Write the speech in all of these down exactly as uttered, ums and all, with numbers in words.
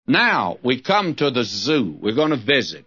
Now, we come to the zoo. We're going to visit.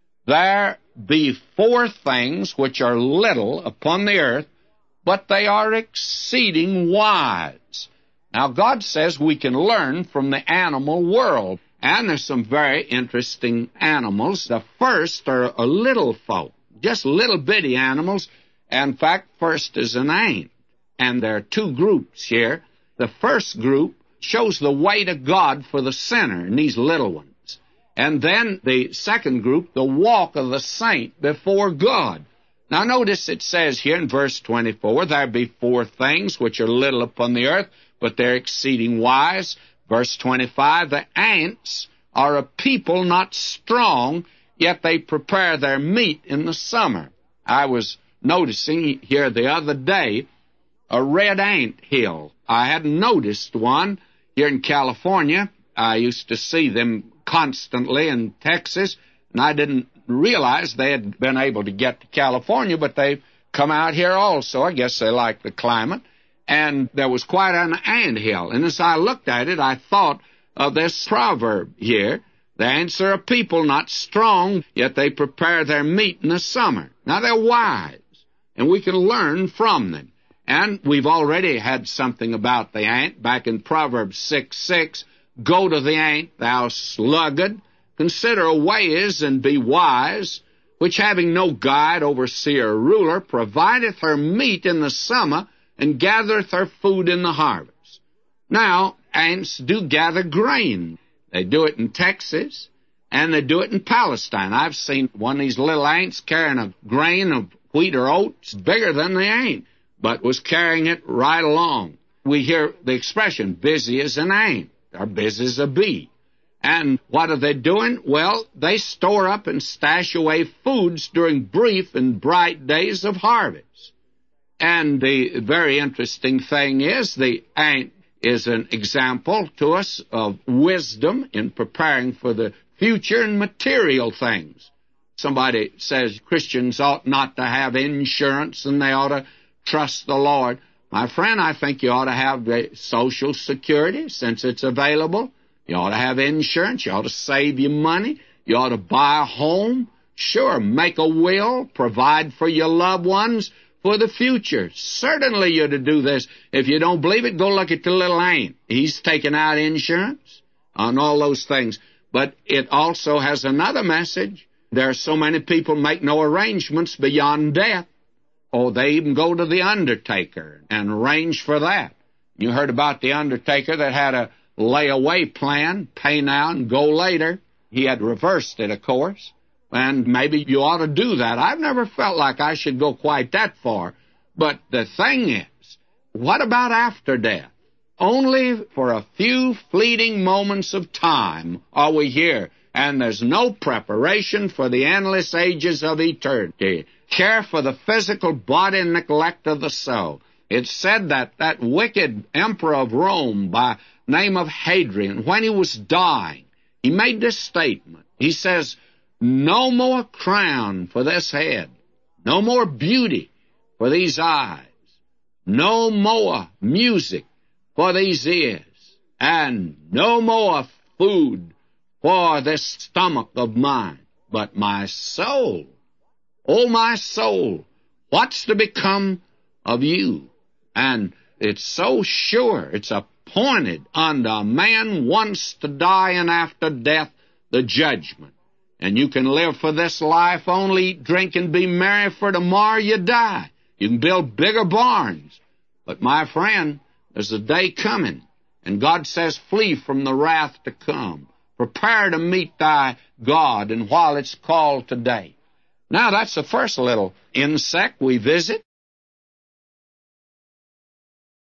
There be four things which are little upon the earth, but they are exceeding wise. Now, God says we can learn from the animal world, and there's some very interesting animals. The first are a little folk, just little bitty animals. In fact, first is an ant, and there are two groups here. The first group shows the weight of God for the sinner in these little ones. And then the second group, the walk of the saint before God. Now notice it says here in verse twenty-four, there be four things which are little upon the earth, but they're exceeding wise. Verse twenty-five, the ants are a people not strong, yet they prepare their meat in the summer. I was noticing here the other day a red ant hill. I hadn't noticed one here in California. I used to see them constantly in Texas, and I didn't realize they had been able to get to California, but they've come out here also. I guess they like the climate. And there was quite an ant hill. And as I looked at it, I thought of this proverb here. The ants are a people not strong, yet they prepare their meat in the summer. Now, they're wise, and we can learn from them. And we've already had something about the ant back in Proverbs six six. Go to the ant, thou sluggard, consider a ways and be wise, which having no guide, overseer, or ruler, provideth her meat in the summer, and gathereth her food in the harvest. Now, ants do gather grain. They do it in Texas, and they do it in Palestine. I've seen one of these little ants carrying a grain of wheat or oats bigger than the ant, but was carrying it right along. We hear the expression, busy as an ant, or busy as a bee. And what are they doing? Well, they store up and stash away foods during brief and bright days of harvest. And the very interesting thing is the ant is an example to us of wisdom in preparing for the future and material things. Somebody says Christians ought not to have insurance and they ought to trust the Lord. My friend, I think you ought to have the Social Security since it's available. You ought to have insurance. You ought to save your money. You ought to buy a home. Sure, make a will, provide for your loved ones for the future. Certainly you're to do this. If you don't believe it, go look at the little ant. He's taking out insurance on all those things. But it also has another message. There are so many people make no arrangements beyond death. Oh, they even go to the undertaker and arrange for that. You heard about the undertaker that had a layaway plan, pay now and go later. He had reversed it, of course. And maybe you ought to do that. I've never felt like I should go quite that far. But the thing is, what about after death? Only for a few fleeting moments of time are we here, and there's no preparation for the endless ages of eternity. Care for the physical body and neglect of the soul. It's said that that wicked emperor of Rome by name of Hadrian, when he was dying, he made this statement. He says, no more crown for this head, no more beauty for these eyes, no more music for these ears, and no more food for this stomach of mine, but my soul. Oh, my soul, what's to become of you? And it's so sure, it's appointed unto a man once to die, and after death the judgment. And you can live for this life only, eat, drink, and be merry, for tomorrow you die. You can build bigger barns. But, my friend, there's a day coming, and God says, flee from the wrath to come. Prepare to meet thy God, and while it's called today. Now, that's the first little insect we visit.